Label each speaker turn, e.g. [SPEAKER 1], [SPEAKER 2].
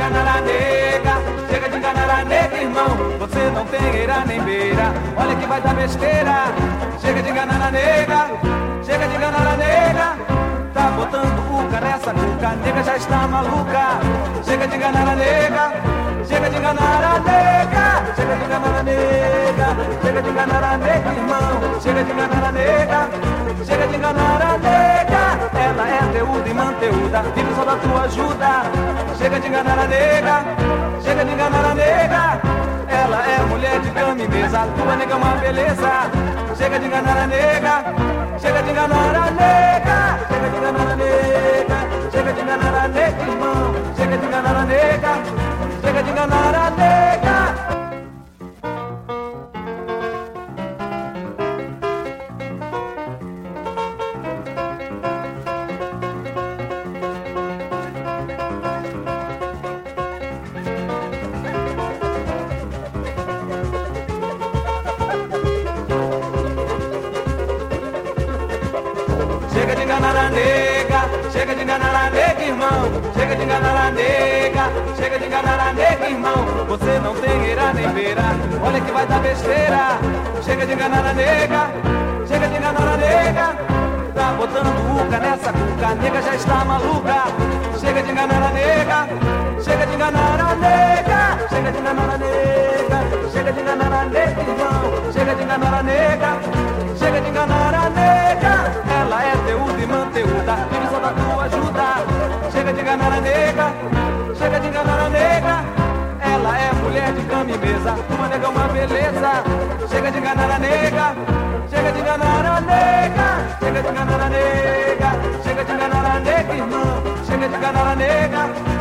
[SPEAKER 1] enganar a nega, chega de enganar a nega, irmão. Você não tem eira nem beira, olha que vai dar besteira. Chega de enganar a nega, chega de enganar a nega. Tá botando cuca nessa cuca, a nega já está maluca. Chega de enganar a nega, chega de enganar a nega, chega de enganar a nega, chega de enganar a nega, irmão. Chega de enganar a nega, chega de enganar a nega. Ela é teuda e manteuda, vive só da tua ajuda. Chega de enganar a nega, chega de enganar a nega. Ela é mulher de cama e mesa, tua nega é uma beleza. Chega de enganar a nega, chega de enganar a nega, chega de enganar a nega, chega de enganar a nega, irmão. Chega de enganar a nega, chega de enganar a nega. Chega de enganar a nega, chega de enganar a nega, irmão. Chega de enganar a nega, chega de enganar a nega, irmão. Você não tem eira nem beira, olha que vai dar besteira. Chega de enganar a nega, chega de enganar a nega. Tá botando cuca nessa cuca, a nega já está maluca. Chega de enganar a nega, chega de enganar a nega, chega de enganar a nega, chega de enganar a nega, irmão. Chega de enganar a nega, chega de enganar a nega. Ela é teuda e manteuda, vive só da tua ajuda. Chega de enganar a nega, chega de enganar a nega. Ela é mulher de cama e mesa, tua nega é uma beleza. Chega de enganar a nega, chega de enganar a nega, chega de enganar a nega, chega de enganar a nega, irmão. Chega de enganar a nega.